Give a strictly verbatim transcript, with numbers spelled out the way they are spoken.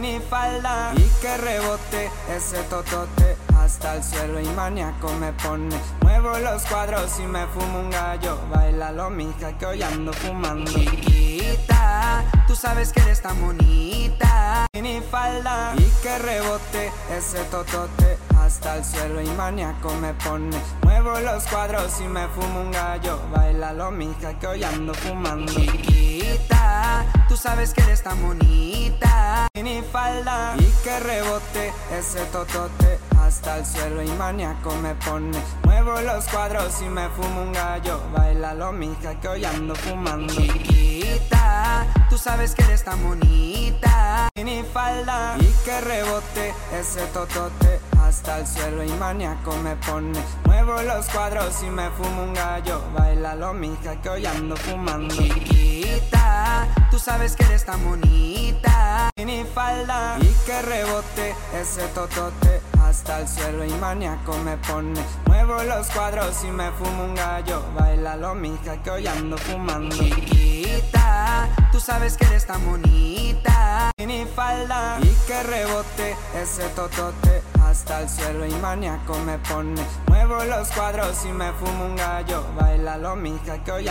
minifalda y que rebote ese totote hasta el suelo y maníaco me pone. Muevo los cuadros y me fumo un gallo. Bailalo mija que hoy ando fumando. Chiquita, tú sabes que eres tan bonita. Minifalda y que rebote ese totote hasta el suelo y maníaco me pone. Muevo los cuadros y me fumo un gallo. Bailalo mija que hoy ando fumando. Chiquita, tú sabes que eres tan bonita. Minifalda y que rebote ese totote hasta el suelo y maníaco me pone. Muevo los cuadros y me fumo un gallo. Bailalo mija que hoy ando fumando. Chiquita, tú sabes que eres tan bonita. Minifalda y que rebote ese totote hasta el suelo y maníaco me pone. Muevo los cuadros y me fumo un gallo. Bailalo mija que hoy ando fumando. Chiquita, tú sabes que eres tan bonita. Minifalda y que rebote ese totote hasta el suelo y maníaco me pone. Muevo los cuadros y me fumo un gallo. Bailalo mija que hoy ando fumando. Chiquita, tú sabes que eres tan bonita. Minifalda y que rebote ese totote hasta el suelo y maníaco me pone. Muevo los cuadros y me fumo un gallo. Bailalo mija que hoy